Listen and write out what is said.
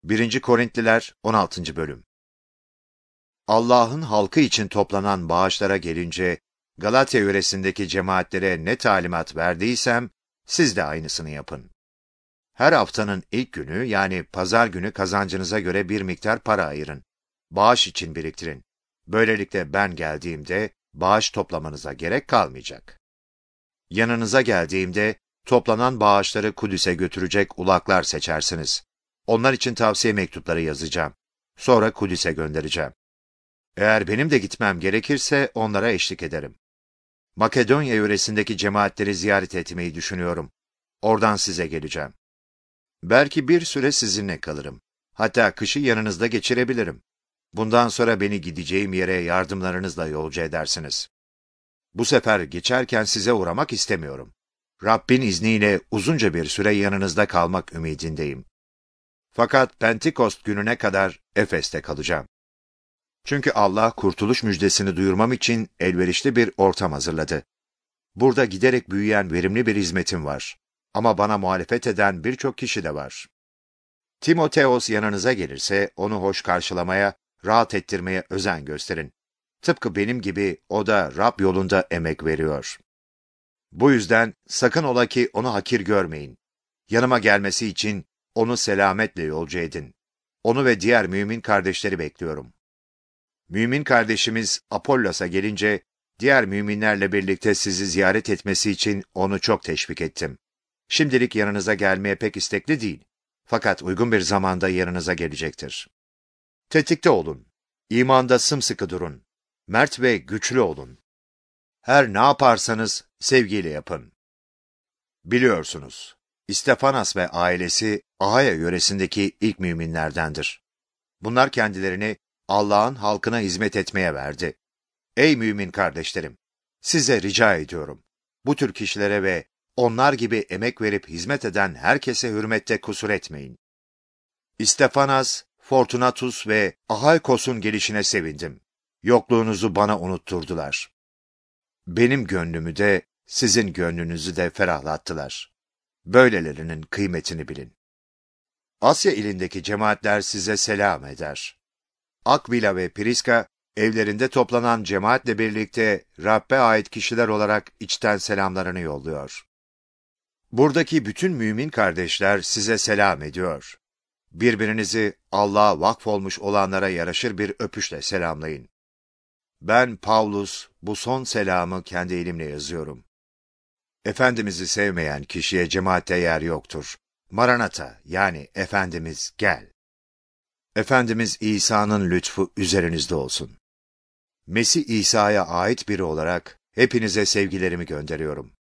1. Korintliler 16. bölüm. Allah'ın halkı için toplanan bağışlara gelince, Galatya yöresindeki cemaatlere ne talimat verdiysem, siz de aynısını yapın. Her haftanın ilk günü, yani pazar günü kazancınıza göre bir miktar para ayırın. Bağış için biriktirin. Böylelikle ben geldiğimde bağış toplamanıza gerek kalmayacak. Yanınıza geldiğimde toplanan bağışları Kudüs'e götürecek ulaklar seçersiniz. Onlar için tavsiye mektupları yazacağım. Sonra Kudüs'e göndereceğim. Eğer benim de gitmem gerekirse onlara eşlik ederim. Makedonya yöresindeki cemaatleri ziyaret etmeyi düşünüyorum. Oradan size geleceğim. Belki bir süre sizinle kalırım. Hatta kışı yanınızda geçirebilirim. Bundan sonra beni gideceğim yere yardımlarınızla yolcu edersiniz. Bu sefer geçerken size uğramak istemiyorum. Rabbin izniyle uzunca bir süre yanınızda kalmak ümidindeyim. Fakat Pentekost gününe kadar Efes'te kalacağım. Çünkü Allah kurtuluş müjdesini duyurmam için elverişli bir ortam hazırladı. Burada giderek büyüyen verimli bir hizmetim var. Ama bana muhalefet eden birçok kişi de var. Timoteos yanınıza gelirse onu hoş karşılamaya, rahat ettirmeye özen gösterin. Tıpkı benim gibi o da Rab yolunda emek veriyor. Bu yüzden sakın ola ki onu hakir görmeyin. Yanıma gelmesi için onu selametle yolcu edin. Onu ve diğer mümin kardeşleri bekliyorum. Mümin kardeşimiz Apollos'a gelince, diğer müminlerle birlikte sizi ziyaret etmesi için onu çok teşvik ettim. Şimdilik yanınıza gelmeye pek istekli değil. Fakat uygun bir zamanda yanınıza gelecektir. Tetikte olun. İmanda sımsıkı durun. Mert ve güçlü olun. Her ne yaparsanız sevgiyle yapın. Biliyorsunuz, İstefanas ve ailesi Ahaya yöresindeki ilk müminlerdendir. Bunlar kendilerini Allah'ın halkına hizmet etmeye verdi. Ey mümin kardeşlerim! Size rica ediyorum. Bu tür kişilere ve onlar gibi emek verip hizmet eden herkese hürmette kusur etmeyin. İstefanas, Fortunatus ve Ahaykos'un gelişine sevindim. Yokluğunuzu bana unutturdular. Benim gönlümü de, sizin gönlünüzü de ferahlattılar. Böylelerinin kıymetini bilin. Asya ilindeki cemaatler size selam eder. Akvila ve Priska, evlerinde toplanan cemaatle birlikte Rab'be ait kişiler olarak içten selamlarını yolluyor. Buradaki bütün mümin kardeşler size selam ediyor. Birbirinizi Allah'a vakfolmuş olanlara yaraşır bir öpüşle selamlayın. Ben Pavlus, bu son selamı kendi elimle yazıyorum. Efendimiz'i sevmeyen kişiye cemaatte yer yoktur. Maranata, yani Efendimiz gel. Efendimiz İsa'nın lütfu üzerinizde olsun. Mesih İsa'ya ait biri olarak hepinize sevgilerimi gönderiyorum.